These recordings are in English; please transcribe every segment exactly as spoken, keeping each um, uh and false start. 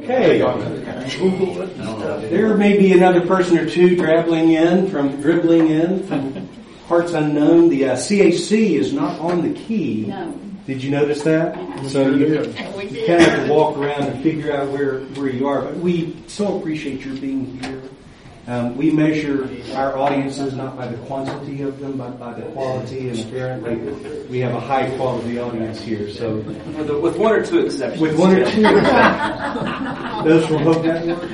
Okay. There may be another person or two dribbling in from dribbling in from parts unknown. The uh, C A C is not on the key. No. Did you notice that? So you, you kind of have to walk around and figure out where, where you are. But we so appreciate your being here. Um, we measure our audiences not by the quantity of them, but by the quality. And apparently, we have a high quality audience here. So, with, with one or two exceptions. With one or two exceptions. Those from Hope Network.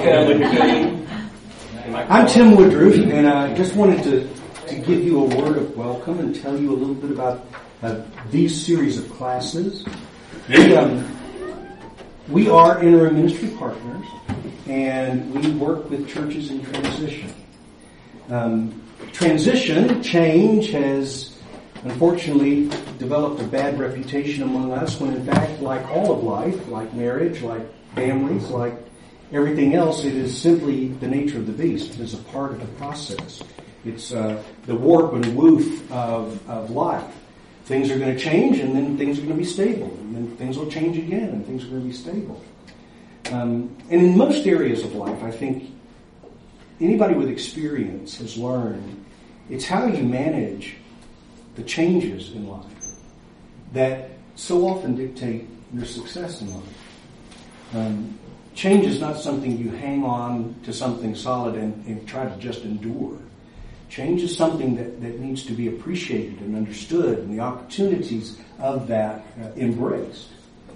I'm Tim Woodruff, and I just wanted to, to give you a word of welcome and tell you a little bit about uh, these series of classes. We, um, we are interim ministry partners, and we work with churches in transition. Um, transition, change, has unfortunately developed a bad reputation among us when in fact, like all of life, like marriage, like families, like everything else, it is simply the nature of the beast. It is a part of the process. It's uh, the warp and woof of, of life. Things are going to change, and then things are going to be stable, and then things will change again, and things are going to be stable. Um, and in most areas of life, I think anybody with experience has learned it's how you manage the changes in life that so often dictate your success in life. Um, change is not something you hang on to something solid and, and try to just endure. Change is something that, that needs to be appreciated and understood, and the opportunities of that uh, embraced.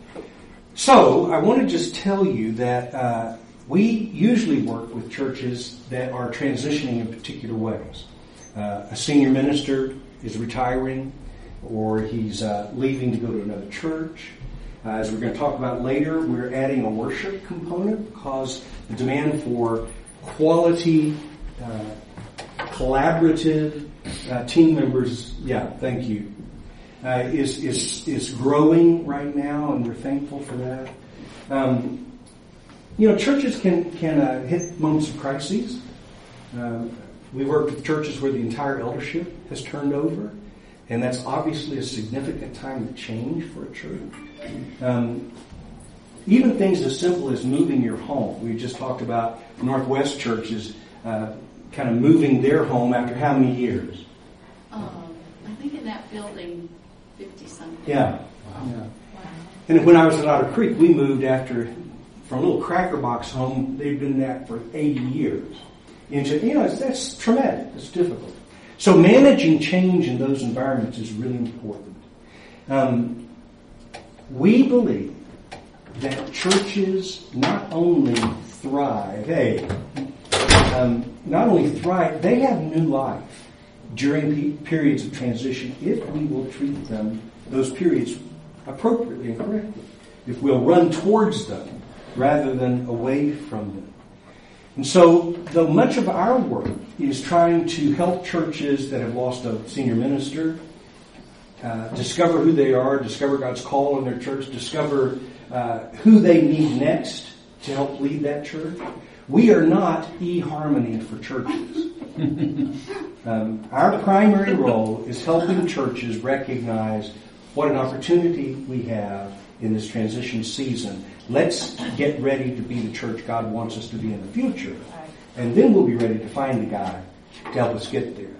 So, I want to just tell you that uh, we usually work with churches that are transitioning in particular ways. Uh, a senior minister is retiring, or he's uh, leaving to go to another church. Uh, as we're going to talk about later, we're adding a worship component because the demand for quality, uh, collaborative uh, team members, yeah, thank you, uh, is is is growing right now, and we're thankful for that. Um, you know, churches can can uh, hit moments of crises. Um, we work with churches where the entire eldership has turned over, and that's obviously a significant time of change for a church. Um, even things as simple as moving your home. We just talked about Northwest churches uh, kind of moving their home after how many years? Um, I think in that building, fifty-something. Yeah. Wow. Yeah. Wow. And when I was at Otter Creek, we moved after, from a little cracker box home, they've been that for eighty years. And, you know, that's traumatic. It's difficult. So managing change in those environments is really important. Um, we believe that churches not only thrive, hey, um, not only thrive, they have new life during pe- periods of transition if we will treat them, those periods, appropriately and correctly. If we'll run towards them rather than away from them. And so, though much of our work is trying to help churches that have lost a senior minister uh, discover who they are, discover God's call in their church, discover uh, who they need next to help lead that church, we are not eHarmony for churches. um, our primary role is helping churches recognize what an opportunity we have in this transition season. Let's get ready to be the church God wants us to be in the future. And then we'll be ready to find the guy to help us get there.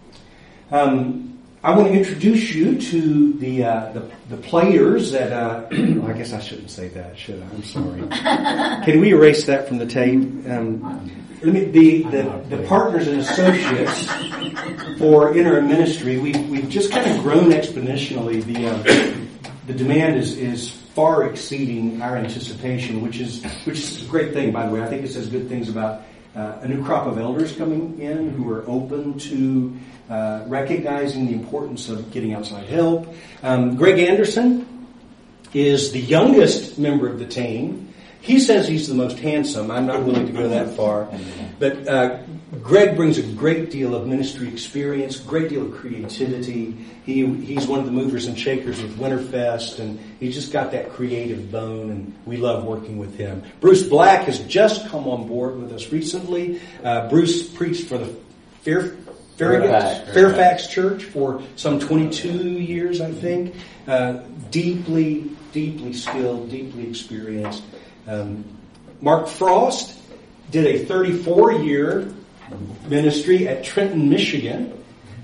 Um, I want to introduce you to the uh, the, the players that... Uh, I guess I shouldn't say that, should I? I'm sorry. Can we erase that from the tape? Um, let me, the, the, the partners and associates for interim ministry, we, we've just kind of grown exponentially. The uh, the demand is, is far exceeding our anticipation, which is which is a great thing, by the way. I think it says good things about uh, a new crop of elders coming in who are open to uh, recognizing the importance of getting outside help. Um, Greg Anderson is the youngest member of the team. He says he's the most handsome. I'm not willing to go that far. But uh, Greg brings a great deal of ministry experience, great deal of creativity. He He's one of the movers and shakers with Winterfest, and he's just got that creative bone, and we love working with him. Bruce Black has just come on board with us recently. Uh, Bruce preached for the Fair, Fairfax, Fairfax Church for some twenty-two years, I think. Uh, deeply, deeply skilled, deeply experienced. Um, Mark Frost did a thirty-four year ministry at Trenton, Michigan.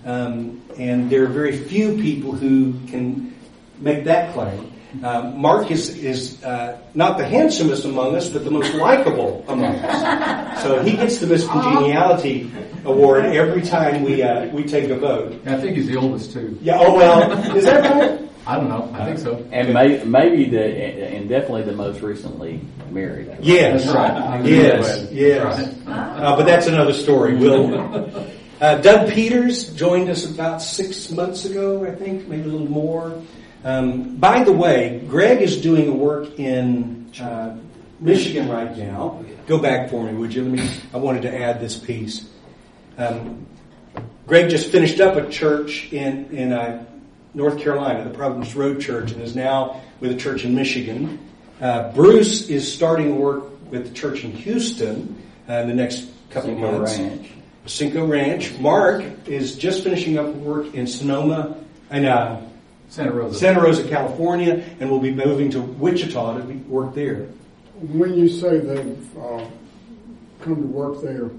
Um, and there are very few people who can make that claim. Uh, Mark is, is uh, not the handsomest among us, but the most likable among us. So he gets the Miss Congeniality Award every time we uh, we take a vote. And I think he's the oldest too. Yeah. Oh well, is that right? I don't know. I think so. And may, maybe the and definitely the most recently married. Yes. That's right. Yes. That's Yes. right. Uh, but that's another story. We'll. Uh, Doug Peters joined us about six months ago, I think, maybe a little more. Um, by the way, Greg is doing a work in uh, Michigan right now. Go back for me, would you? Let me. I wanted to add this piece. Um, Greg just finished up a church in in uh, North Carolina, the Providence Road Church, and is now with a church in Michigan. Uh, Bruce is starting work with the church in Houston uh, in the next couple Cinco of months. Ranch. Cinco Ranch. Mark is just finishing up work in Sonoma and uh, Santa Rosa. Santa Rosa, California, and will be moving to Wichita to be, work there. When you say they've uh, come to work there,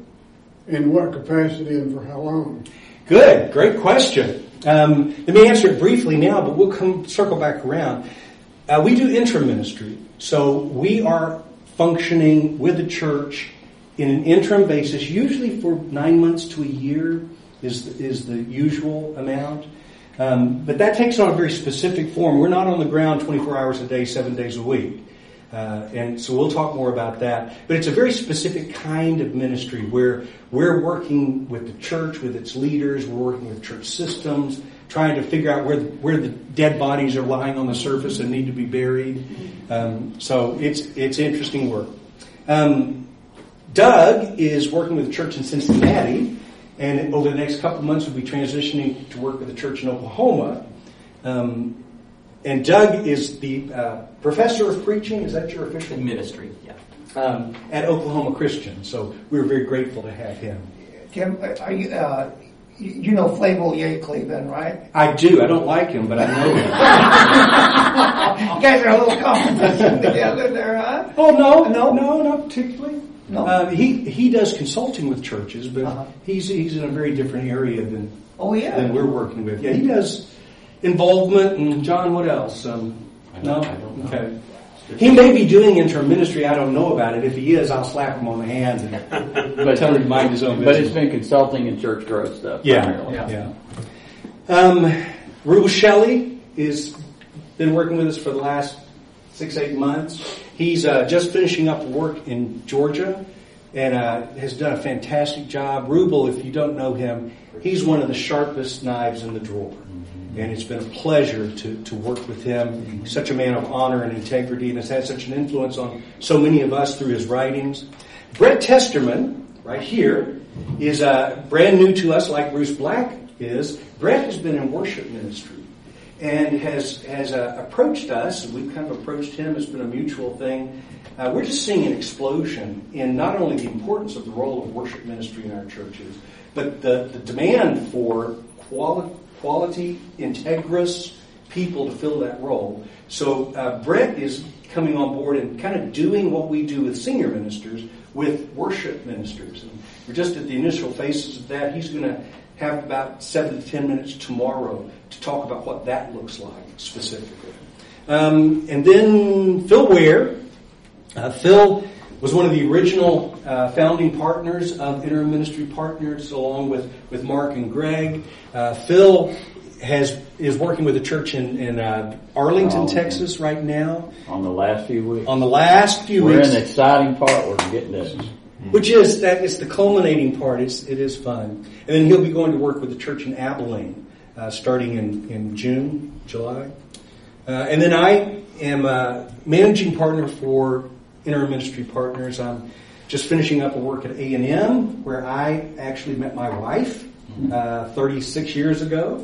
in what capacity and for how long? Good, great question. Um, let me answer it briefly now, but we'll come circle back around. Uh, we do interim ministry, so we are functioning with the church in an interim basis, usually for nine months to a year is is the usual amount. Um, but that takes on a very specific form. We're not on the ground twenty-four hours a day, seven days a week. Uh, and so we'll talk more about that. But it's a very specific kind of ministry where we're working with the church, with its leaders, we're working with church systems, trying to figure out where the, where the dead bodies are lying on the surface and need to be buried. Um, so it's it's interesting work. Um, Doug is working with a church in Cincinnati, and over the next couple of months we'll be transitioning to work with a church in Oklahoma. Um, and Doug is the uh, professor of preaching. Is that your official Ministry, yeah. um, at Oklahoma Christian? So we're very grateful to have him. Tim, are you, uh, you know Flavell Yakeley then, right? I do. I don't like him, but I know him. You guys are a little competition together there, huh? Oh no, No? no, not particularly. No. Uh, he he does consulting with churches, but Uh-huh. he's he's in a very different area than Oh, yeah. than we're working with. Yeah, he does involvement. And John, what else? Um, I no, don't- I don't know. okay. He may be doing interim ministry. I don't know about it. If he is, I'll slap him on the hand and But, tell him to mind his own but it's business. been consulting and church growth stuff. Yeah, primarily. yeah. Um, Rubel Shelley is been working with us for the last six, eight months. He's uh, just finishing up work in Georgia and uh, has done a fantastic job. Rubel, if you don't know him, he's one of the sharpest knives in the drawer. And it's been a pleasure to, to work with him. He's such a man of honor and integrity and has had such an influence on so many of us through his writings. Brett Testerman, right here, is uh, brand new to us like Bruce Black is. Brett has been in worship ministry and has has uh, approached us, and we've kind of approached him. It's been a mutual thing. Uh, we're just seeing an explosion in not only the importance of the role of worship ministry in our churches, but the, the demand for quality, quality, integrous people to fill that role. So uh, Brett is coming on board and kind of doing what we do with senior ministers with worship ministers. And we're just at the initial phases of that. He's going to have about seven to ten minutes tomorrow to talk about what that looks like specifically. Um, and then Phil Ware. Uh, Phil was one of the original uh, founding partners of Interim Ministry Partners, along with, with Mark and Greg. Uh, Phil has is working with a church in, in uh, Arlington, Arlington. Texas right now. On the last few weeks. On the last few We're weeks, in the exciting part. We're getting to which is that is the culminating part. It's, it is fun. And then he'll be going to work with the church in Abilene uh, starting in, in June, July. Uh, and then I am a managing partner for Interim Ministry Partners. I'm just finishing up a work at A and M where I actually met my wife uh, thirty-six years ago.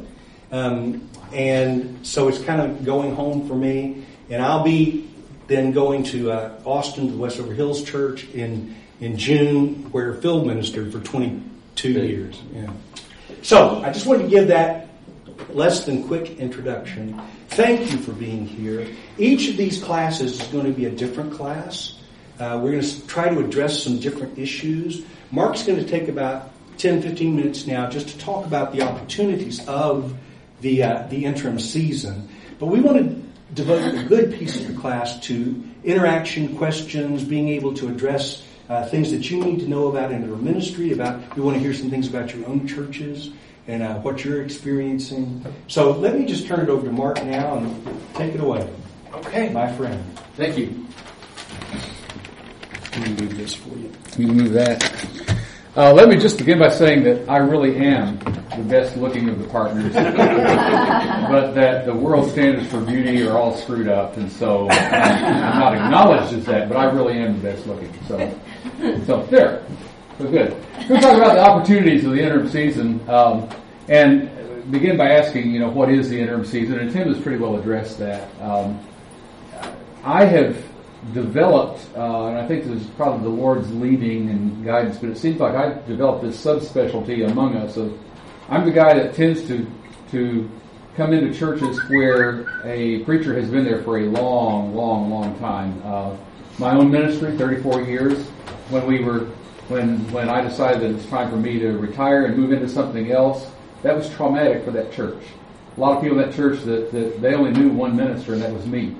Um, and so it's kind of going home for me. And I'll be then going to uh, Austin, the Westover Hills Church in in June, where Phil ministered for twenty-two years. Yeah. So I just wanted to give that less than quick introduction. Thank you for being here. Each of these classes is going to be a different class. Uh, we're going to try to address some different issues. Mark's going to take about ten, fifteen minutes now just to talk about the opportunities of the uh, the interim season. But we want to devote a good piece of the class to interaction, questions, being able to address uh, things that you need to know about in our ministry. About we want to hear some things about your own churches and uh, what you're experiencing. So let me just turn it over to Mark now and take it away. Okay. My friend. Thank you. Let me move this for you. You can move that. Uh, let me just begin by saying that I really am the best looking of the partners, but that the world standards for beauty are all screwed up, and so I'm not acknowledged as that, but I really am the best looking. So, so there. So good. We're going to talk about the opportunities of the interim season, um, and begin by asking, you know, what is the interim season? And Tim has pretty well addressed that. Um, I have developed, uh, and I think this is probably the Lord's leading and guidance, but it seems like I've developed this subspecialty among us of I'm the guy that tends to to come into churches where a preacher has been there for a long, long, long time. Uh, my own ministry, thirty-four years, when we were when when I decided that it's time for me to retire and move into something else, that was traumatic for that church. A lot of people in that church that, that they only knew one minister, and that was me.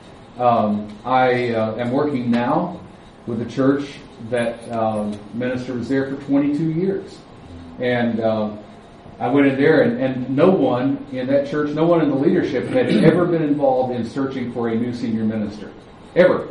Um, I uh, am working now with a church that um, minister was there for twenty-two years. And uh, I went in there, and, and no one in that church, no one in the leadership had ever been involved in searching for a new senior minister. Ever.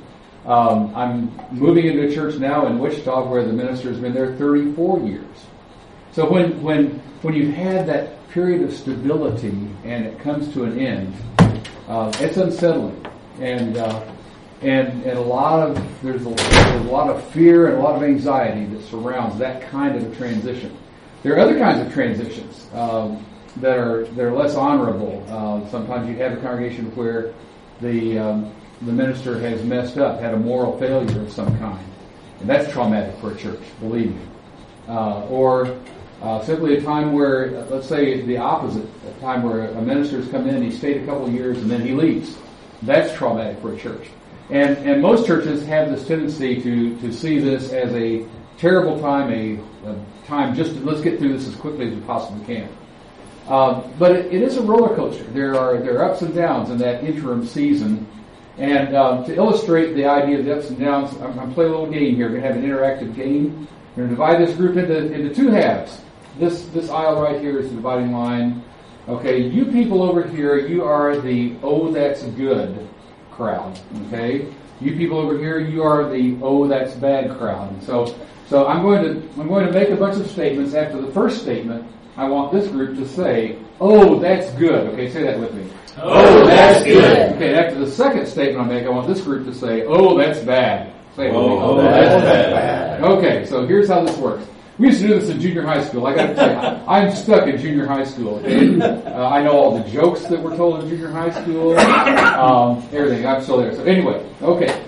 Um, I'm moving into a church now in Wichita where the minister has been there thirty-four years. So when, when, when you've had that period of stability and it comes to an end, uh, it's unsettling. And, uh, and, and a lot of, there's a, there's a lot of fear and a lot of anxiety that surrounds that kind of a transition. There are other kinds of transitions, um, that are, that are less honorable. Uh, sometimes you have a congregation where the, um, the minister has messed up, had a moral failure of some kind. And that's traumatic for a church, believe me. Uh, or, uh, simply a time where, uh, let's say the opposite, a time where a minister has come in, he stayed a couple of years and then he leaves. That's traumatic for a church. And and most churches have this tendency to, to see this as a terrible time, a, a time just to, let's get through this as quickly as we possibly can. Um, but it, it is a roller coaster. There are there are ups and downs in that interim season. And um, to illustrate the idea of the ups and downs, I'm going to play a little game here. We're going to have an interactive game. We're going to divide this group into, into two halves. This this aisle right here is the dividing line. Okay, you people over here, you are the oh that's good crowd. Okay, you people over here, you are the oh that's bad crowd. So, so I'm going to I'm going to make a bunch of statements. After the first statement, I want this group to say, "Oh, that's good." Okay, say that with me. Oh, that's good. Okay, after the second statement I make, I want this group to say, "Oh, that's bad." Say it with me. Oh, that's bad. Okay, so here's how this works. We used to do this in junior high school. I got to tell you, I'm stuck in junior high school. Okay? Uh, I know all the jokes that were told in junior high school, um, everything. I'm still there. So anyway, okay.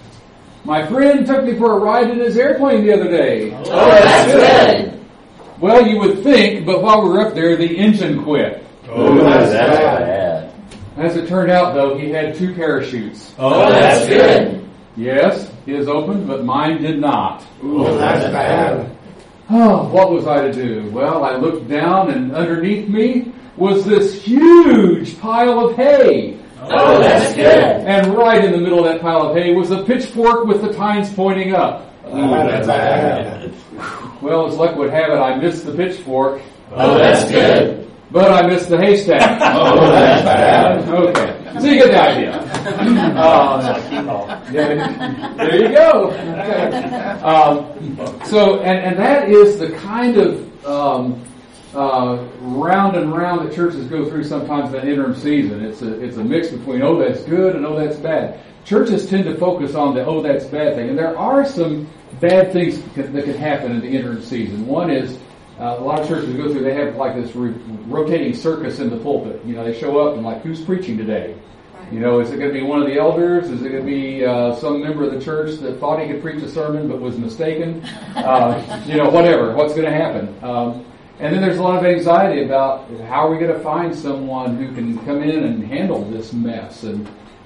My friend took me for a ride in his airplane the other day. Oh, that's good. Well, you would think, but while we were up there, the engine quit. Oh, that's bad. As it turned out, though, he had two parachutes. Oh, that's good. Yes, his opened, but mine did not. Oh, that's bad. Oh, what was I to do? Well, I looked down, and underneath me was this huge pile of hay. Oh, that's good. And right in the middle of that pile of hay was a pitchfork with the tines pointing up. Oh, that's bad. Well, as luck would have it, I missed the pitchfork. Oh, that's good. But I missed the haystack. Oh, that's bad. Okay. So you get the idea. Uh, yeah, there you go. Okay. Um, so, and, and that is the kind of um, uh, round and round that churches go through sometimes in that interim season. It's a it's a mix between, oh, that's good and oh, that's bad. Churches tend to focus on the oh, that's bad thing. And there are some bad things that can, that can happen in the interim season. One is, Uh, a lot of churches go through, they have like this re- rotating circus in the pulpit. You know, they show up and like, who's preaching today? Right. You know, is it going to be one of the elders? Is it going to be uh, some member of the church that thought he could preach a sermon but was mistaken? Uh, you know, whatever. What's going to happen? Um, and then there's a lot of anxiety about how are we going to find someone who can come in and handle this mess? And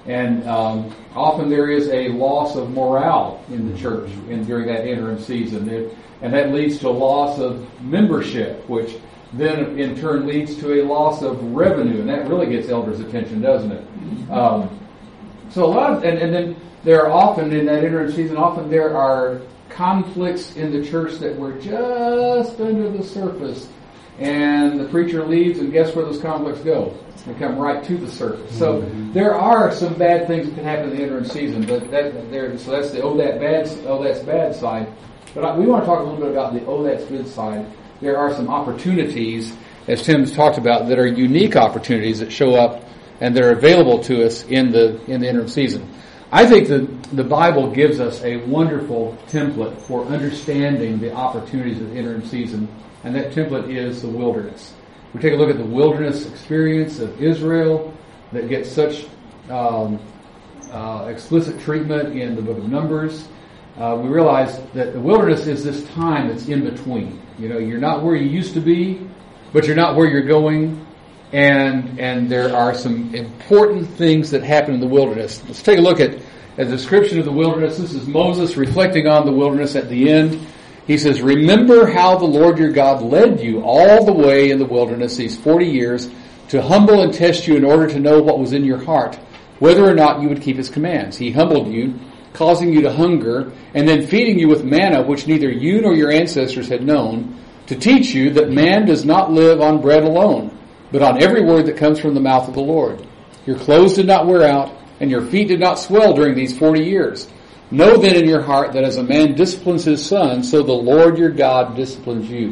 And um, often there is a loss of morale in the church in, during that interim season. It, and that leads to a loss of membership, which then in turn leads to a loss of revenue. And that really gets elders' attention, doesn't it? Um, so a lot of, and, and then there are often in that interim season, often there are conflicts in the church that were just under the surface. And the preacher leaves, and guess where those conflicts go? They come right to the surface. So mm-hmm. there are some bad things that can happen in the interim season, but that there. So that's the oh that bad oh that's bad side. But I, we want to talk a little bit about the oh that's good side. There are some opportunities, as Tim's talked about, that are unique opportunities that show up and that are available to us in the in the interim season. I think that the Bible gives us a wonderful template for understanding the opportunities of the interim season, and that template is the wilderness. We take a look at the wilderness experience of Israel that gets such um, uh, explicit treatment in the book of Numbers. Uh, we realize that the wilderness is this time that's in between. You know, you're not where you used to be, but you're not where you're going. And and there are some important things that happen in the wilderness. Let's take a look at a description of the wilderness. This is Moses reflecting on the wilderness at the end. He says, "Remember how the Lord your God led you all the way in the wilderness these forty years to humble and test you in order to know what was in your heart, whether or not you would keep his commands. He humbled you, causing you to hunger, and then feeding you with manna which neither you nor your ancestors had known, to teach you that man does not live on bread alone, but on every word that comes from the mouth of the Lord. Your clothes did not wear out, and your feet did not swell during these forty years. Know then in your heart that as a man disciplines his son, so the Lord your God disciplines you."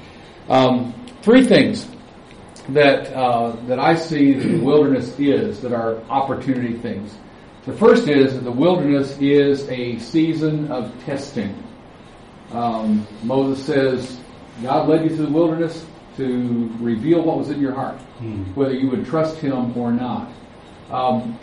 Um, three things that uh, that I see that the wilderness is, that are opportunity things. The first is that the wilderness is a season of testing. Um, Moses says, God led you through the wilderness to reveal what was in your heart, hmm. whether you would trust him or not. Um,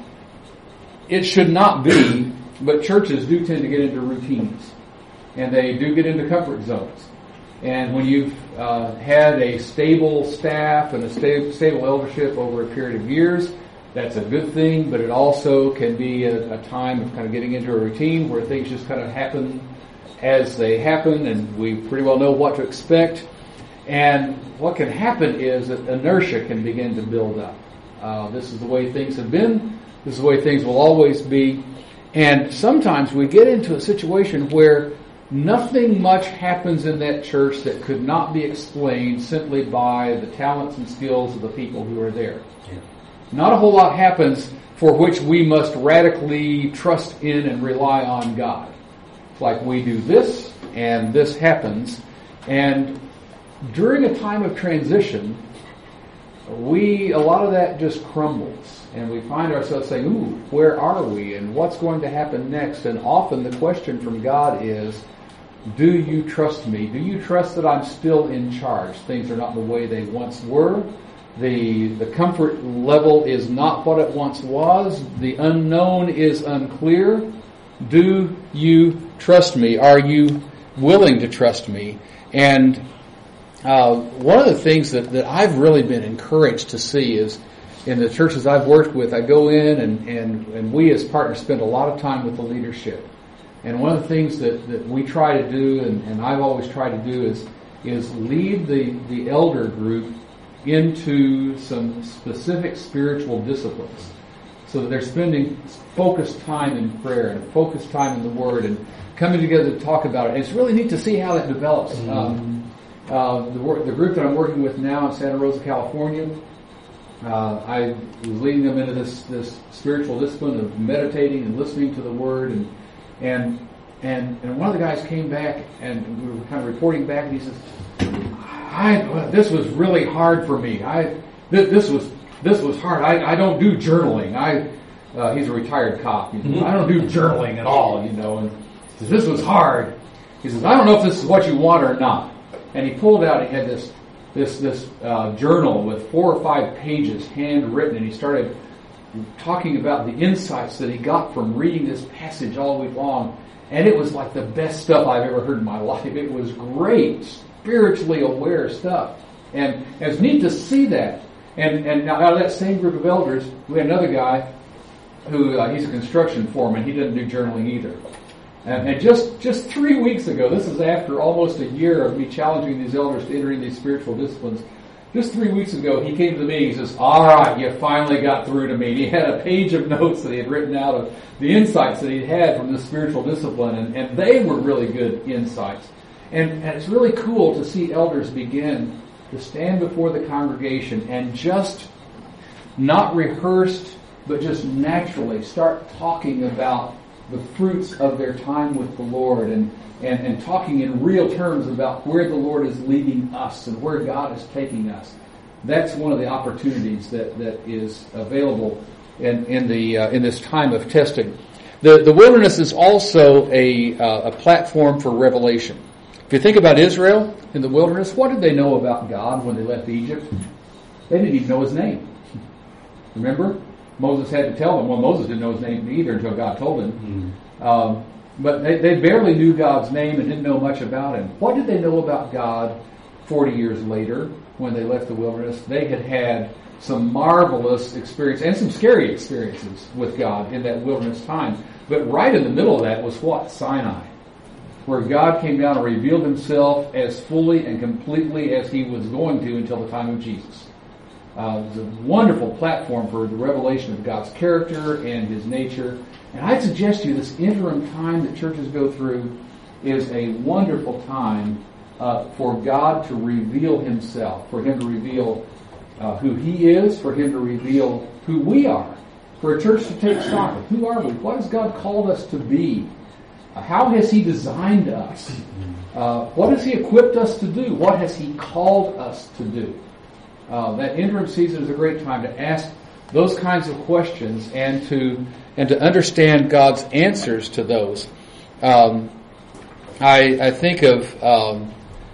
it should not be, but churches do tend to get into routines, and they do get into comfort zones. And when you've uh, had a stable staff and a sta- stable eldership over a period of years, that's a good thing, but it also can be a, a time of kind of getting into a routine where things just kind of happen as they happen, and we pretty well know what to expect. And what can happen is that inertia can begin to build up. Uh, this is the way things have been. This is the way things will always be. And sometimes we get into a situation where nothing much happens in that church that could not be explained simply by the talents and skills of the people who are there. Yeah. Not a whole lot happens for which we must radically trust in and rely on God. It's like we do this, and this happens. And during a time of transition, we a lot of that just crumbles. And we find ourselves saying, ooh, where are we? And what's going to happen next? And often the question from God is, do you trust me? Do you trust that I'm still in charge? Things are not the way they once were. The, the comfort level is not what it once was. The unknown is unclear. Do you trust me? Are you willing to trust me? And uh, one of the things that, that I've really been encouraged to see is in the churches I've worked with, I go in and, and, and we as partners spend a lot of time with the leadership. And one of the things that, that we try to do, and, and I've always tried to do, is is lead the, the elder group into some specific spiritual disciplines, so that they're spending focused time in prayer and focused time in the Word and coming together to talk about it. And it's really neat to see how that develops. Mm-hmm. Um, uh, the, work, the group that I'm working with now in Santa Rosa, California, Uh, I was leading them into this, this spiritual discipline of meditating and listening to the Word, and and and and one of the guys came back and we were kind of reporting back, and he says, "I this was really hard for me. I this, this was this was hard. I, I don't do journaling. I uh, he's a retired cop. He says, I don't do journaling at all, you know. And he says, this was hard. He says, I don't know if this is what you want or not." And he pulled out. He had this. this this uh, journal with four or five pages handwritten, and he started talking about the insights that he got from reading this passage all week long. And it was like the best stuff I've ever heard in my life. It was great, spiritually aware stuff. And it's neat to see that. And and now out of that same group of elders, we had another guy who uh, he's a construction foreman. He doesn't do journaling either. And, and just, just three weeks ago, this is after almost a year of me challenging these elders to enter into these spiritual disciplines. Just three weeks ago, he came to me. He says, "All right, you finally got through to me." And he had a page of notes that he had written out of the insights that he'd had from this spiritual discipline, and, and they were really good insights. And, and it's really cool to see elders begin to stand before the congregation and just not rehearsed, but just naturally start talking about the fruits of their time with the Lord, and, and, and talking in real terms about where the Lord is leading us and where God is taking us. That's one of the opportunities that, that is available in, in the uh, in this time of testing. The the wilderness is also a uh, a platform for revelation. If you think about Israel in the wilderness, what did they know about God when they left Egypt? They didn't even know His name. Remember? Moses had to tell them. Well, Moses didn't know his name either until God told him. Mm-hmm. Um, but they, they barely knew God's name and didn't know much about Him. What did they know about God forty years later when they left the wilderness? They had had some marvelous experience and some scary experiences with God in that wilderness time. But right in the middle of that was what? Sinai, where God came down and revealed Himself as fully and completely as He was going to until the time of Jesus. Uh, it was a wonderful platform for the revelation of God's character and His nature. And I'd suggest to you this interim time that churches go through is a wonderful time uh, for God to reveal Himself, for Him to reveal uh, who He is, for Him to reveal who we are, for a church to take stock of who are we, what has God called us to be, uh, how has He designed us, uh, what has He equipped us to do, what has He called us to do. Uh, that interim season is a great time to ask those kinds of questions and to and to understand God's answers to those. Um, I I think of um,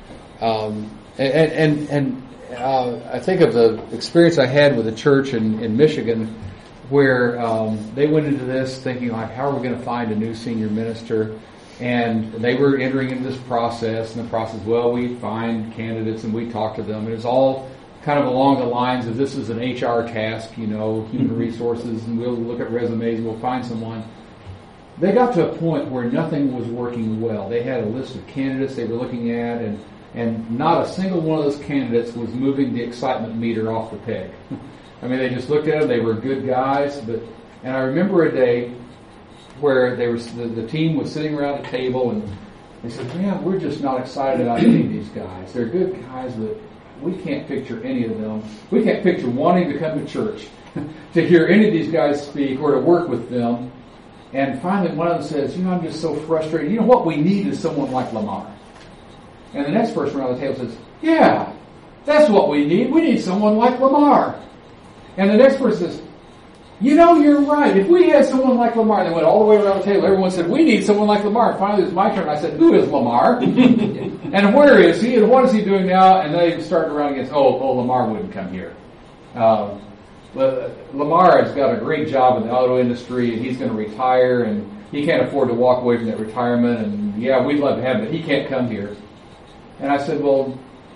um, and and, and uh, I think of the experience I had with a church in, in Michigan where um, they went into this thinking like, how are we going to find a new senior minister? And they were entering into this process, and the process, well, we find candidates and we talk to them, and it's all kind of along the lines of this is an H R task, you know, human resources, and we'll look at resumes and we'll find someone. They got to a point where nothing was working well. They had a list of candidates they were looking at, and, and not a single one of those candidates was moving the excitement meter off the peg. I mean, they just looked at them, they were good guys, but, and I remember a day where they were, the, the team was sitting around a table, and they said, man, we're just not excited about any of these guys. They're good guys, but we can't picture any of them. We can't picture wanting to come to church to hear any of these guys speak or to work with them. And finally one of them says, you know, I'm just so frustrated. You know what we need is someone like Lamar. And the next person around the table says, yeah, that's what we need. We need someone like Lamar. And the next person says, you know, you're right. If we had someone like Lamar, they went all the way around the table. Everyone said, we need someone like Lamar. And finally, it was my turn. I said, who is Lamar? And where is he? And what is he doing now? And they started around against, oh, oh, Lamar wouldn't come here. Um, Lamar has got a great job in the auto industry, and he's going to retire, and he can't afford to walk away from that retirement. And yeah, we'd love to have him, but he can't come here. And I said, well,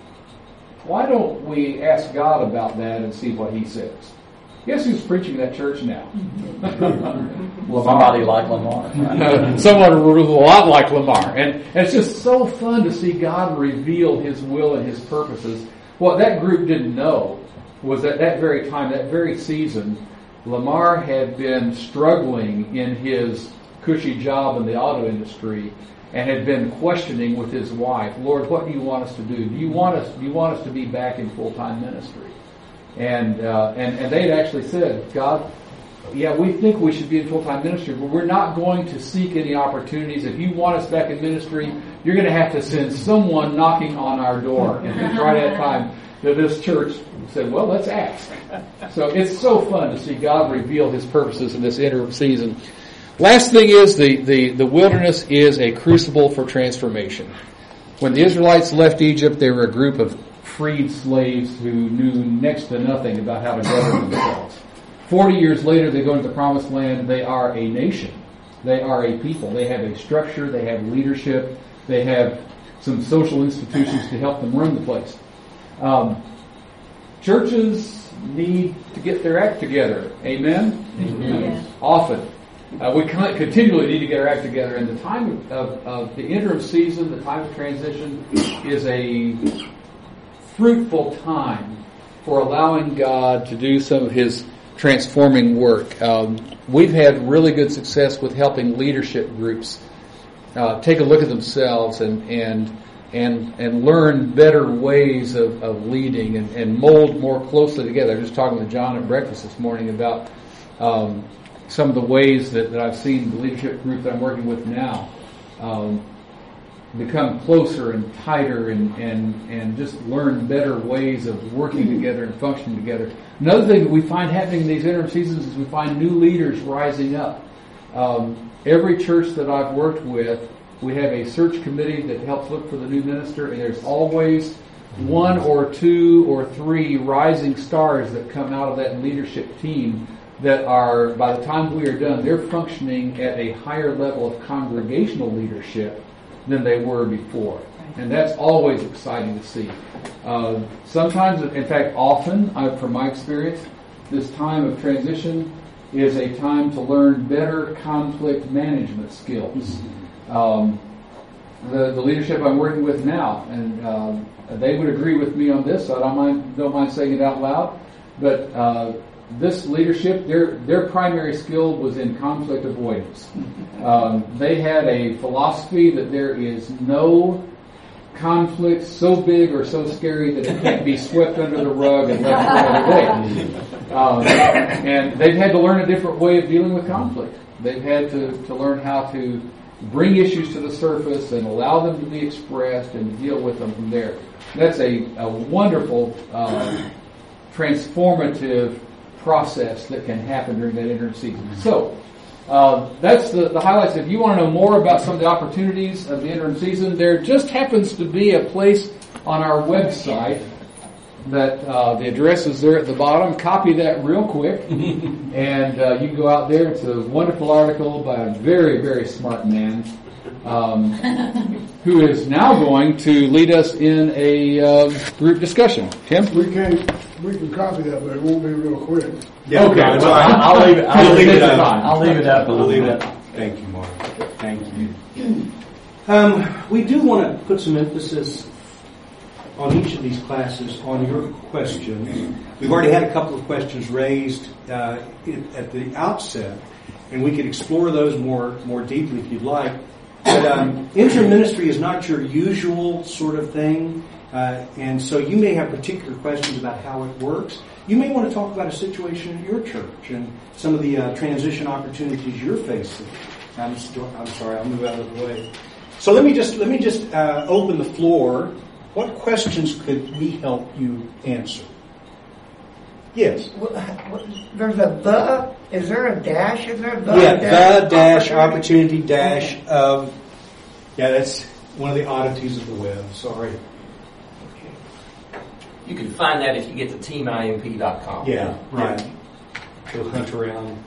why don't we ask God about that and see what He says? Guess who's preaching that church now? Somebody like Lamar. Someone a lot like Lamar. And, and it's just so fun to see God reveal His will and His purposes. What that group didn't know was that that very time, that very season, Lamar had been struggling in his cushy job in the auto industry and had been questioning with his wife, Lord, what do you want us to do? Do you want us, do you want us to be back in full-time ministry? And, uh, and, and they had actually said, God, yeah, we think we should be in full-time ministry, but we're not going to seek any opportunities. If you want us back in ministry, you're going to have to send someone knocking on our door. And it's right at that time that this church said, well, let's ask. So it's so fun to see God reveal His purposes in this interim season. Last thing is the, the, the wilderness is a crucible for transformation. When the Israelites left Egypt, they were a group of freed slaves who knew next to nothing about how to govern themselves. Forty years later, they go into the Promised Land. They are a nation. They are a people. They have a structure. They have leadership. They have some social institutions to help them run the place. Um, churches need to get their act together. Amen? Amen. Yes. Often. Uh, we con- continually need to get our act together. And the time of, of the interim season, the time of transition, is a fruitful time for allowing God to do some of His transforming work. Um, we've had really good success with helping leadership groups uh, take a look at themselves and and and and learn better ways of, of leading and, and mold more closely together. I was just talking with John at breakfast this morning about um, some of the ways that, that I've seen the leadership group that I'm working with now um, become closer and tighter and, and, and just learn better ways of working together and functioning together. Another thing that we find happening in these interim seasons is we find new leaders rising up. Um, every church that I've worked with, we have a search committee that helps look for the new minister, and there's always one or two or three rising stars that come out of that leadership team that are, by the time we are done, they're functioning at a higher level of congregational leadership than they were before. And that's always exciting to see. Uh, sometimes, in fact, often, I, from my experience, this time of transition is a time to learn better conflict management skills. Um, the, the leadership I'm working with now, and uh, they would agree with me on this, so I don't mind, don't mind saying it out loud, but uh, this leadership, their their primary skill was in conflict avoidance. Um, they had a philosophy that there is no conflict so big or so scary that it can't be swept under the rug and left another day. Um, and they've had to learn a different way of dealing with conflict. They've had to, to learn how to bring issues to the surface and allow them to be expressed and deal with them from there. That's a, a wonderful uh, transformative process that can happen during that interim season. So, uh, that's the, the highlights. If you want to know more about some of the opportunities of the interim season, there just happens to be a place on our website that uh, the address is there at the bottom. Copy that real quick, and uh, you can go out there. It's a wonderful article by a very, very smart man um, who is now going to lead us in a uh, group discussion. Tim? We can, we can copy that, but it won't be real quick. Yeah, okay, that's well, all right. I'll leave it. I'll Leave leave it it up. up. I'll leave it up. We'll leave it. Thank you, Mark. Thank you. Um, we do want to put some emphasis on each of these classes on your questions. We've already had a couple of questions raised uh, at the outset, and we could explore those more more deeply if you'd like. But um, interim ministry is not your usual sort of thing, uh, and so you may have particular questions about how it works. You may want to talk about a situation in your church and some of the uh, transition opportunities you're facing. I'm, still, I'm sorry, I'll move out of the way. So let me just let me just uh, open the floor. What questions could we help you answer? Yes. There's a the. Is there a dash? Is there a the? Yeah, dash the dash opportunity dash of. Yeah, that's one of the oddities of the web. Sorry. You can find that if you get to team I M P dot com. Yeah, right. Go hunt around.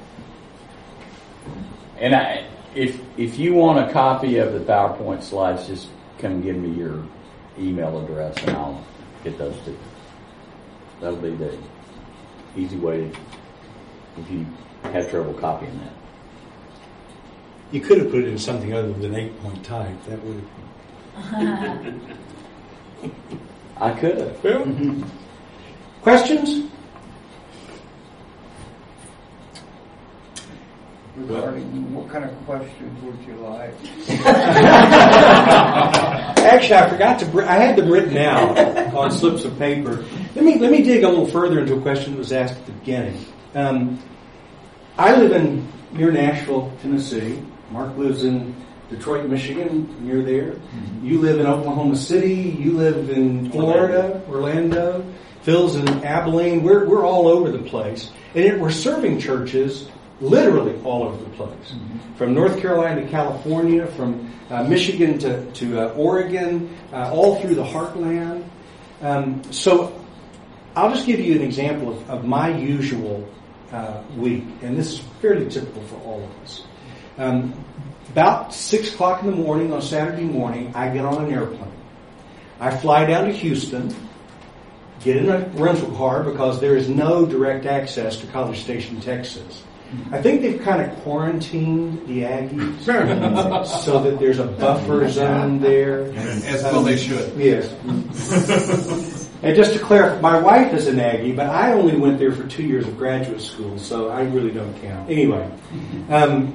And I, if if you want a copy of the PowerPoint slides, just come give me your email address and I'll get those to you. That'll be the easy way if you have trouble copying that. You could have put it in something other than eight-point type. That would. I could have. Well, questions? Regarding what kind of questions would you like? Actually, I forgot to. Br- I had them written out on slips of paper. Let me let me dig a little further into a question that was asked at the beginning. Um, I live in near Nashville, Tennessee. Mark lives in Detroit, Michigan, near there. Mm-hmm. You live in Oklahoma City. You live in Florida, Orlando. Phil's in Abilene. We're we're all over the place, and it, we're serving churches literally all over the place, mm-hmm. from North Carolina to California, from uh, Michigan to to uh, Oregon, uh, all through the heartland. Um, so, I'll just give you an example of, of my usual uh, week, and this is fairly typical for all of us. Um, about six o'clock in the morning on Saturday morning, I get on an airplane. I fly down to Houston. get in a rental car because there is no direct access to College Station, Texas. I think they've kind of quarantined the Aggies so that there's a buffer zone there. As well they should. Yes. And just to clarify, my wife is an Aggie, but I only went there for two years of graduate school, so I really don't count. Anyway. Um,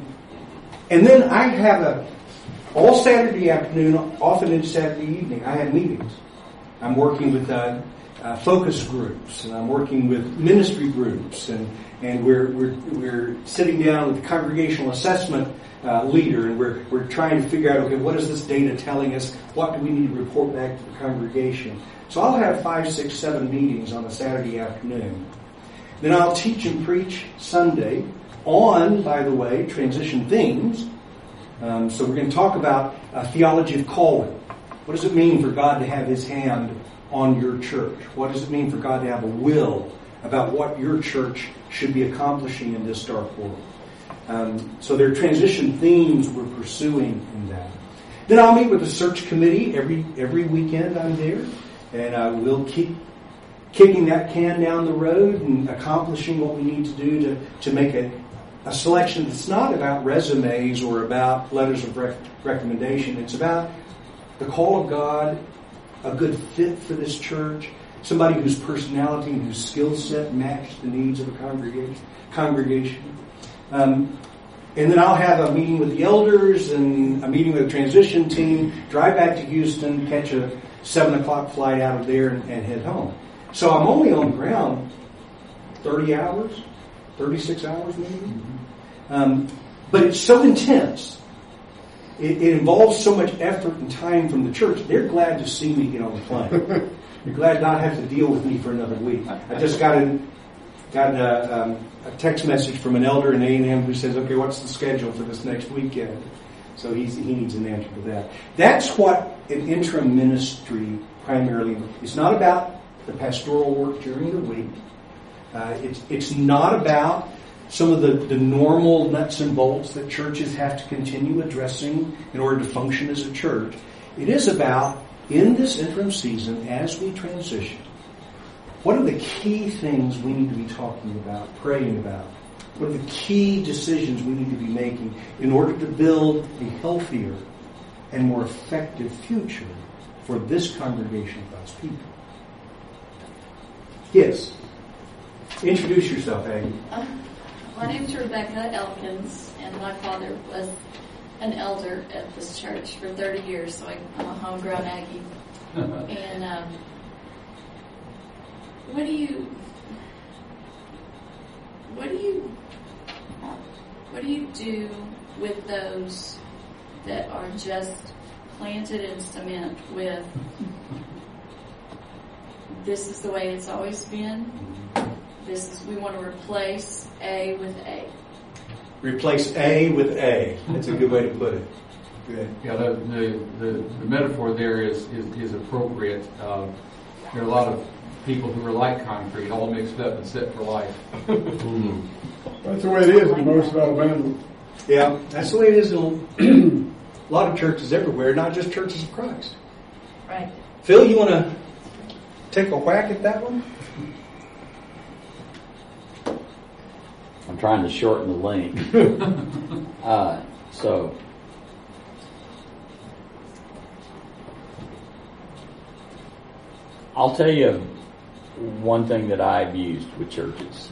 and then I have a, all Saturday afternoon, often into Saturday evening, I have meetings. I'm working with uh, uh, focus groups, and I'm working with ministry groups, and And we're we're we're sitting down with the congregational assessment uh, leader, and we're we're trying to figure out, okay, what is this data telling us? What do we need to report back to the congregation? So I'll have five, six, seven meetings on a Saturday afternoon. Then I'll teach and preach Sunday on, by the way, transition themes. Um, so we're going to talk about uh, theology of calling. What does it mean for God to have His hand on your church? What does it mean for God to have a will about what your church should be accomplishing in this dark world? Um, so there are transition themes we're pursuing in that. Then I'll meet with the search committee every every weekend. I'm there, and uh, we'll keep kicking that can down the road and accomplishing what we need to do to to make a, a selection that's not about resumes or about letters of rec- recommendation. It's about the call of God, a good fit for this church, somebody whose personality and whose skill set match the needs of a congregation. congregation. Um, and then I'll have a meeting with the elders and a meeting with the transition team, drive back to Houston, catch a seven o'clock flight out of there, and, and head home. So I'm only on the ground thirty hours, thirty-six hours maybe. Um, but it's so intense. It, it involves so much effort and time from the church. They're glad to see me get on the plane. You're glad not have to deal with me for another week. I just got a, got a, um, a text message from an elder in A and M who says, okay, what's the schedule for this next weekend? So he's, he needs an answer for that. That's what an interim ministry primarily, it's not about the pastoral work during the week. Uh, it's, it's not about some of the, the normal nuts and bolts that churches have to continue addressing in order to function as a church. It is about, in this interim season, as we transition, what are the key things we need to be talking about, praying about? What are the key decisions we need to be making in order to build a healthier and more effective future for this congregation of God's people? Yes. Introduce yourself, Aggie. Uh, my name is Rebecca Elkins, and my father was an elder at this church for thirty years, so I'm a homegrown Aggie. And um, what do you, what do you, what do you do with those that are just planted in cement with, this is the way it's always been? This is, we want to replace A with A. Replace A with A. That's a good way to put it. Good. Yeah, the the, the, the metaphor there is is, is appropriate. Uh, there are a lot of people who are like concrete, all mixed up and set for life. Mm. That's the way it is in most of Alabama. Yeah, that's the way it is in a lot of churches everywhere, not just churches of Christ. Right. Phil, you want to take a whack at that one? I'm trying to shorten the link. uh, so, I'll tell you one thing that I've used with churches.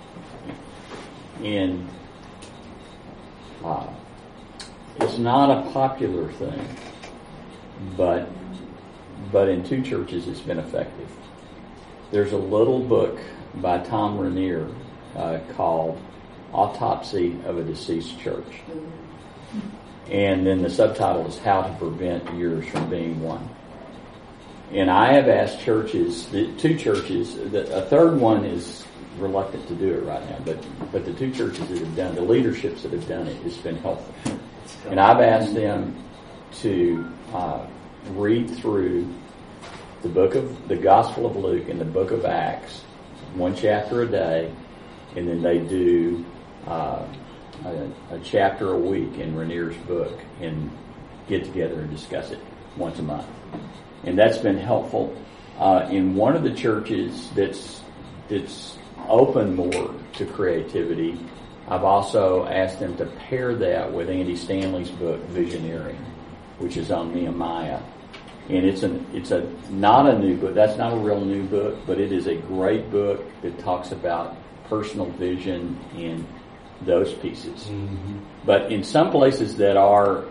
And uh, it's not a popular thing, but but in two churches it's been effective. There's a little book by Tom Rainier uh, called Autopsy of a Deceased Church. And then the subtitle is How to Prevent Yours from Being One. And I have asked churches, the two churches, the, a third one is reluctant to do it right now, but, but the two churches that have done it, the leaderships that have done it, it's been helpful. And I've asked them to uh, read through the book of, the Gospel of Luke and the book of Acts, one chapter a day, and then they do uh, a, a chapter a week in Rainier's book and get together and discuss it once a month. And that's been helpful. Uh, in one of the churches that's that's open more to creativity, I've also asked them to pair that with Andy Stanley's book Visioneering, which is on Nehemiah. And it's an it's a not a new book. That's not a real new book, but it is a great book that talks about personal vision and those pieces. Mm-hmm. But in some places that are,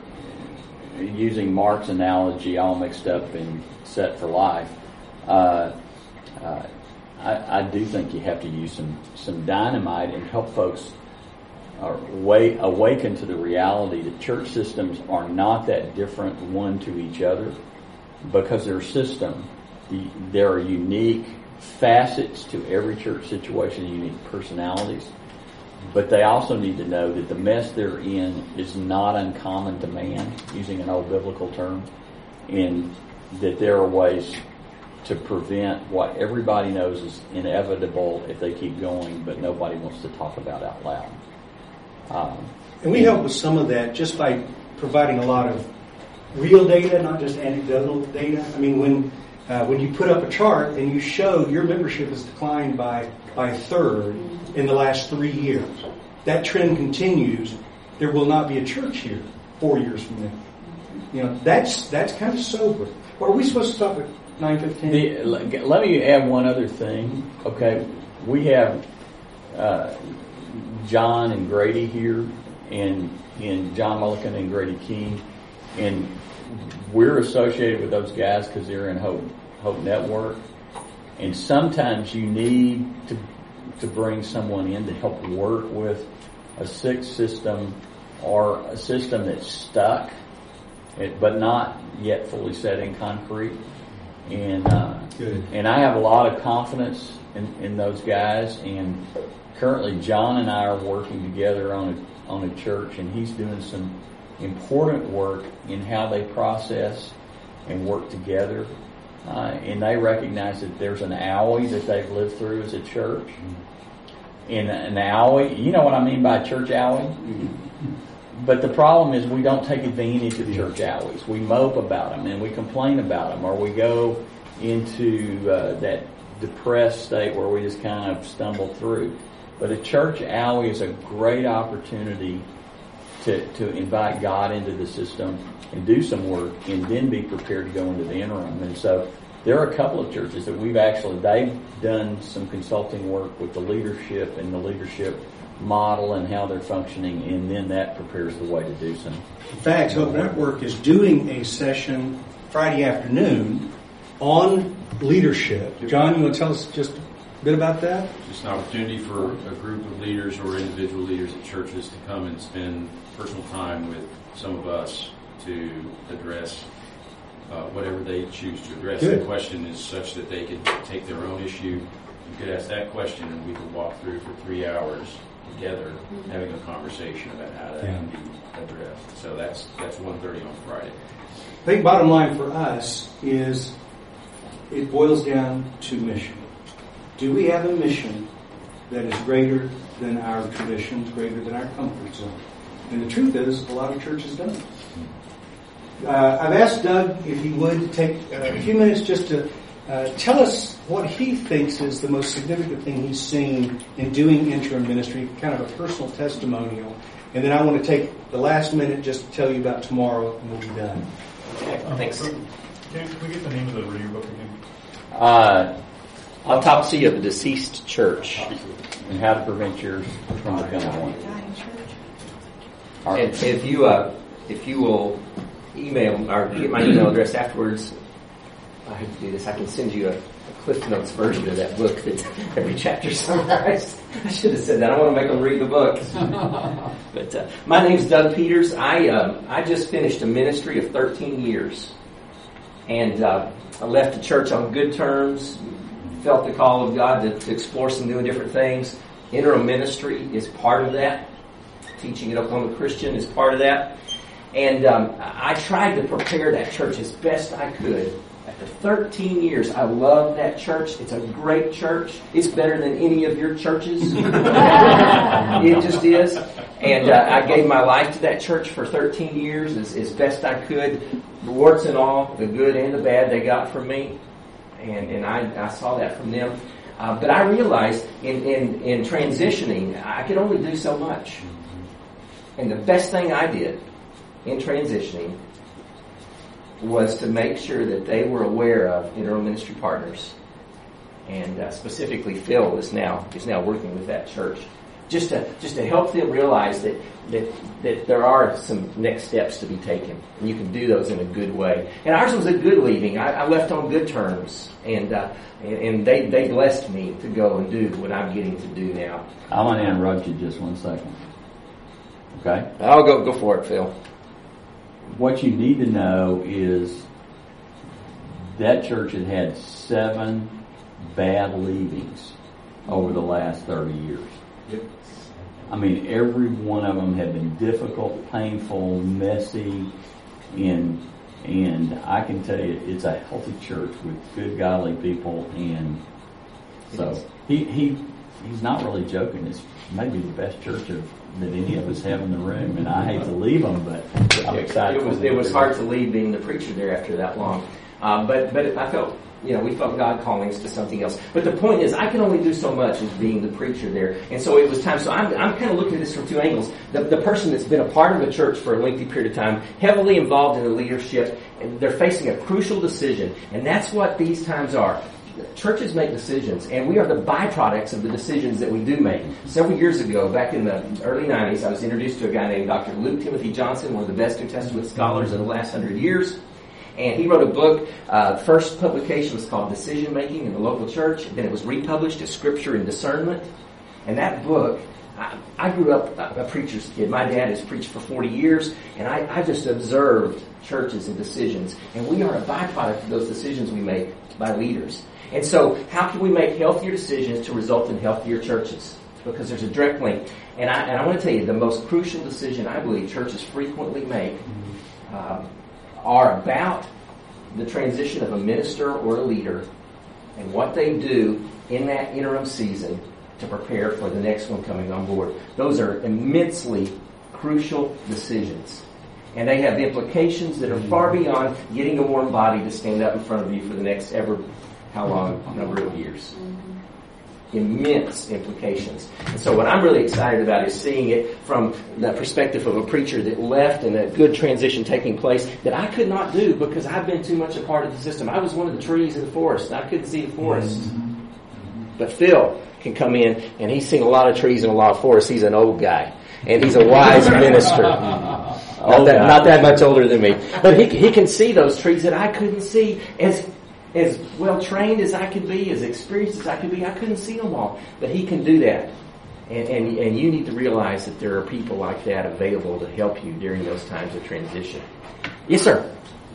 using Mark's analogy, all mixed up and set for life, uh, uh, I, I do think you have to use some some dynamite and help folks uh, way, awaken to the reality that church systems are not that different one to each other, because their system, the, there are unique facets to every church situation, unique personalities. But they also need to know that the mess they're in is not uncommon to man, using an old biblical term, and that there are ways to prevent what everybody knows is inevitable if they keep going, but nobody wants to talk about out loud. Um, and we help with some of that just by providing a lot of real data, not just anecdotal data. I mean, when uh, when you put up a chart and you show your membership has declined by by a third in the last three years, that trend continues, there will not be a church here four years from now. You know, that's that's kind of sober. Or are we supposed to stop at nine fifteen? Let me add one other thing. Okay, we have uh, John and Grady here, and and John Mulliken and Grady King, and we're associated with those guys because they're in Hope Hope Network. And sometimes you need to to bring someone in to help work with a sick system or a system that's stuck, it, but not yet fully set in concrete. And uh, Good. and I have a lot of confidence in, in those guys. And currently, John and I are working together on a on a church, and he's doing some important work in how they process and work together. Uh, and they recognize that there's an owie that they've lived through as a church. And an owie, you know what I mean by church owie? But the problem is we don't take advantage of church owies. We mope about them and we complain about them, or we go into uh, that depressed state where we just kind of stumble through. But a church owie is a great opportunity to, to invite God into the system and do some work, and then be prepared to go into the interim. And so there are a couple of churches that we've actually, they've done some consulting work with the leadership and the leadership model and how they're functioning, and then that prepares the way to do some. In fact, Hope Network is doing a session Friday afternoon on leadership. John, you want to tell us just a bit about that? Just an opportunity for a group of leaders or individual leaders at churches to come and spend personal time with some of us to address uh, whatever they choose to address. Good. The question is such that they could take their own issue. You could ask that question, and we could walk through for three hours together, mm-hmm. having a conversation about how that yeah. can be addressed. So that's that's one thirty on Friday. I think bottom line for us is it boils down to mission. Do we have a mission that is greater than our traditions, greater than our comfort zone? And the truth is, a lot of churches don't. Uh, I've asked Doug if he would take a few minutes just to uh, tell us what he thinks is the most significant thing he's seen in doing interim ministry, kind of a personal testimonial. And then I want to take the last minute just to tell you about tomorrow, and we'll be done. Okay, thanks. Can we get the name of the review book again? Uh, Autopsy of a Deceased Church. And how to prevent yours from becoming one. And if you uh, if you will email or get my email address afterwards, I hate to do this. I can send you a, a Cliff Notes version of that book that every chapter summarized. I should have said that. I want to make them read the book. But uh, my name's Doug Peters. I um, I just finished a ministry of thirteen years, and uh, I left the church on good terms. Felt the call of God to, to explore some new and different things. Interim ministry is part of that. Teaching at Oklahoma Christian is part of that. And um, I tried to prepare that church as best I could. After thirteen years, I love that church. It's a great church. It's better than any of your churches. It just is. And uh, I gave my life to that church for thirteen years as, as best I could. The warts and all, the good and the bad they got from me. and and I, I saw that from them. Uh, but I realized in, in in transitioning, I could only do so much. And the best thing I did in transitioning was to make sure that they were aware of interim ministry partners, and uh, specifically Phil is now is now working with that church, just to just to help them realize that that that there are some next steps to be taken, and you can do those in a good way. And ours was a good leaving. I, I left on good terms, and uh, and, and they they blessed me to go and do what I'm getting to do now. I'm going to interrupt you just one second. Okay? I'll go go for it, Phil. What you need to know is that church had had seven bad leavings over the last thirty years. Yep. I mean, every one of them had been difficult, painful, messy, and and I can tell you, it's a healthy church with good, godly people, and so he he he's not really joking. It's maybe the best church of, that any of us have in the room, and I hate to leave them, but I'm excited. It was it was hard to leave being the preacher there after that long, um, but but I felt. You know, we felt God calling us to something else. But the point is, I can only do so much as being the preacher there. And so it was time. So I'm, I'm kind of looking at this from two angles. The, the person that's been a part of a church for a lengthy period of time, heavily involved in the leadership, and they're facing a crucial decision. And that's what these times are. Churches make decisions, and we are the byproducts of the decisions that we do make. Several years ago, back in the early nineties, I was introduced to a guy named Doctor Luke Timothy Johnson, one of the best New Testament scholars of the last hundred years. And he wrote a book. Uh, first publication was called Decision Making in the Local Church. Then it was republished as Scripture and Discernment. And that book, I, I grew up a, a preacher's kid. My dad has preached for forty years, and I, I just observed churches and decisions. And we are a byproduct of those decisions we make by leaders. And so how can we make healthier decisions to result in healthier churches? Because there's a direct link. And I, and I want to tell you, the most crucial decision I believe churches frequently make um, are about the transition of a minister or a leader and what they do in that interim season to prepare for the next one coming on board. Those are immensely crucial decisions. And they have implications that are far beyond getting a warm body to stand up in front of you for the next ever, how long, number of years. Immense implications. And so what I'm really excited about is seeing it from the perspective of a preacher that left and a good transition taking place that I could not do because I've been too much a part of the system. I was one of the trees in the forest, and I couldn't see the forest. Mm-hmm. But Phil can come in, and he's seen a lot of trees and a lot of forests. He's an old guy, and he's a wise minister. Not that, not that much older than me. But he, he can see those trees that I couldn't see as As well trained as I could be, as experienced as I could be. I couldn't see them all. But he can do that. And, and, and you need to realize that there are people like that available to help you during those times of transition. Yes, sir.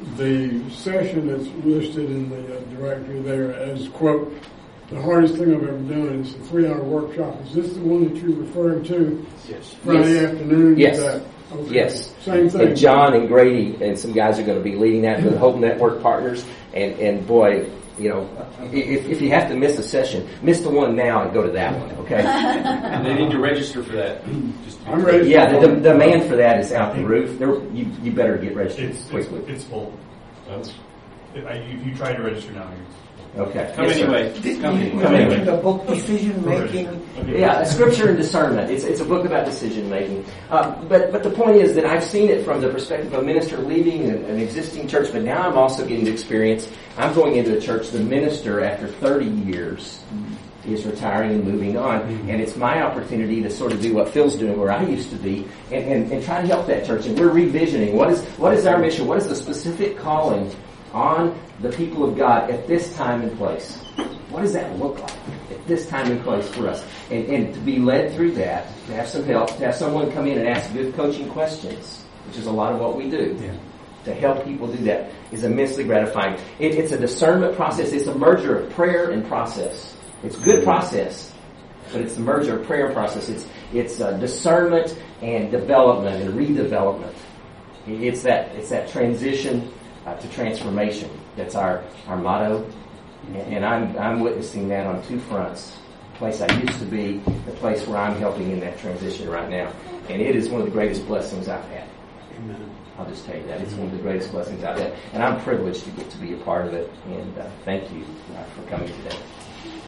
The session that's listed in the uh, directory there as, quote, the hardest thing I've ever done is a three-hour workshop. Is this the one that you're referring to? Yes. Friday yes. afternoon? Yes. That, okay. Yes. Same thing. And John and Grady and some guys are going to be leading that with Hope Network Partners. And, and boy, you know, if, if you have to miss a session, miss the one now and go to that one, okay? And they need to register for that. Just I'm ready. Yeah, the, the demand for that is out the roof. There, you, you better get registered It's, quickly. it's, it's full. That's, if, I, if you try to register now, you're Okay. Come Yes, anyway. Did Come you anyway. Come anyway. mention the book Decision Making? Yeah, Scripture and Discernment. It's it's a book about decision making. Uh, but but the point is that I've seen it from the perspective of a minister leaving an, an existing church, but now I'm also getting to experience. I'm going into a church. The minister, after thirty years, is retiring and moving on, and it's my opportunity to sort of do what Phil's doing, where I used to be, and, and, and try to help that church. And we're revisioning what is what is our mission? What is the specific calling on the people of God at this time and place? What does that look like at this time and place for us? And, and to be led through that, to have some help, to have someone come in and ask good coaching questions, which is a lot of what we do. Yeah. To help people do that is immensely gratifying. It, it's a discernment process. It's a merger of prayer and process. It's good process, but it's a merger of prayer and process. It's it's uh, discernment and development and redevelopment. It's that it's that transition uh, to transformation. That's our, our motto. And I'm I'm witnessing that on two fronts. The place I used to be, the place where I'm helping in that transition right now. And it is one of the greatest blessings I've had. Amen. I'll just tell you that. It's one of the greatest blessings out there. And I'm privileged to get to be a part of it. And uh, thank you uh, for coming today.